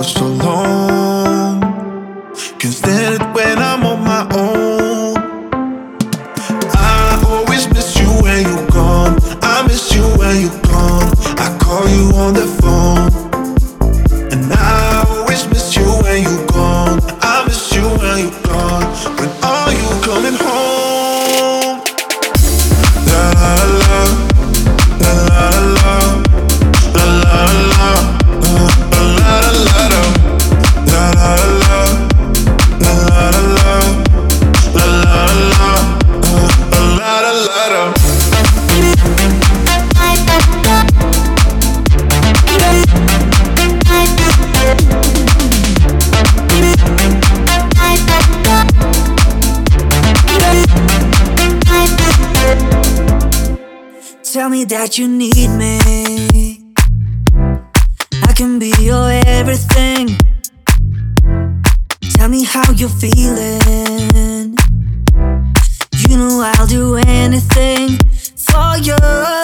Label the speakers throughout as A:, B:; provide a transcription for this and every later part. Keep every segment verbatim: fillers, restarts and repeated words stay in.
A: so long. Can't stand it when I'm on my own. I always miss you when you're gone. I miss you when you're gone. I call you on the phone, and I always miss you when you're gone. I miss you when you're gone. When are you coming home? La la la, la la la, la la la, la la la, la la la, la la la, la la la, la la la.
B: Tell me that you need me. I can be your everything. Tell me how you're feeling. You know I'll do anything for you.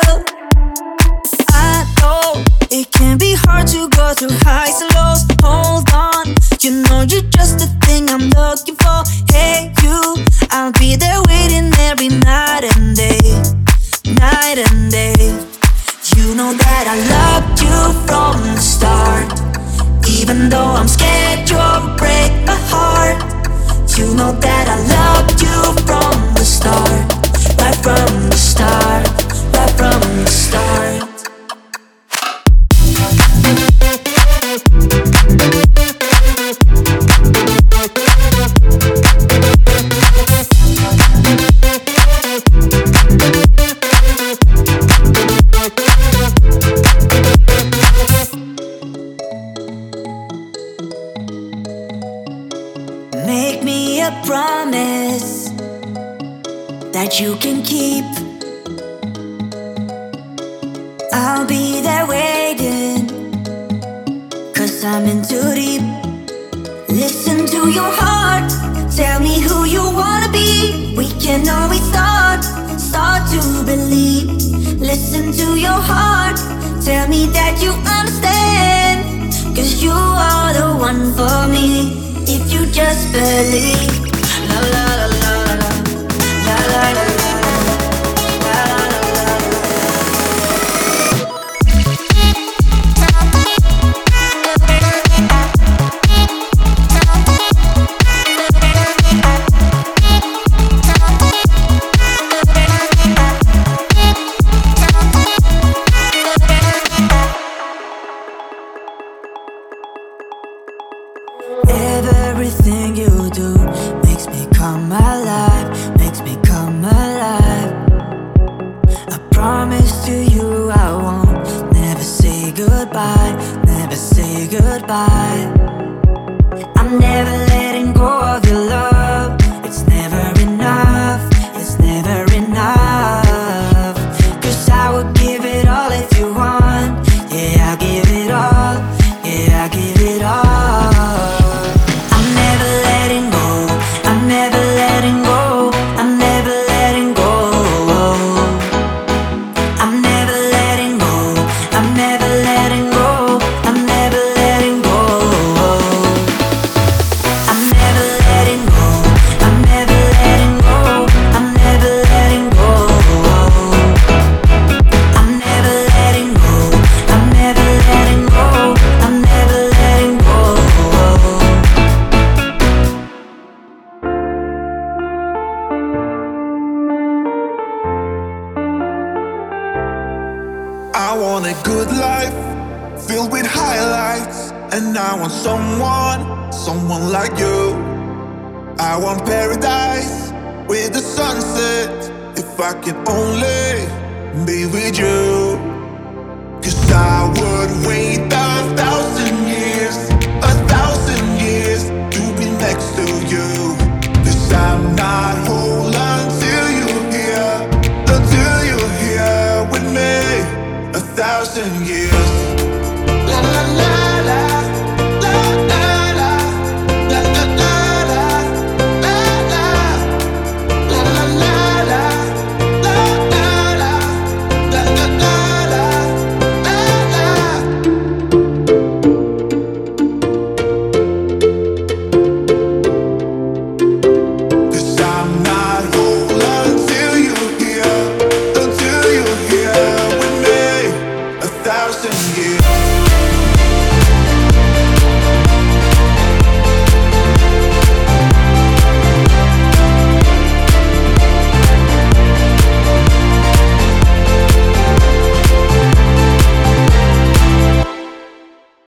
B: I know it can be hard to go through highs and lows. Hold on, you know you're just the thing I'm looking for. Hey you, I'll be there waiting every night and day, night and day. You know that I loved you from the start, even though I'm scared you'll break my heart. You know that I loved you from the start, right from the start, right from the start. Make me a promise that you can keep. I'll be there waiting, 'cause I'm in too deep. Listen to your heart, tell me who you wanna be. We can always start, start to believe. Listen to your heart, tell me that you understand, 'cause you are the one for me. If you just believe. La la la la la, la la la la. Everything you do makes me come alive, makes me come alive. I promise to you I won't never say goodbye, never say goodbye. I'm never letting go of your love. It's never enough, it's never enough. 'Cause I would give it all if you want. Yeah, I'll give it all, yeah, I'll give it all.
A: I want a good life filled with highlights, and I want someone, someone like you. I want paradise with the sunset, if I can only be with you. 'Cause I would wait back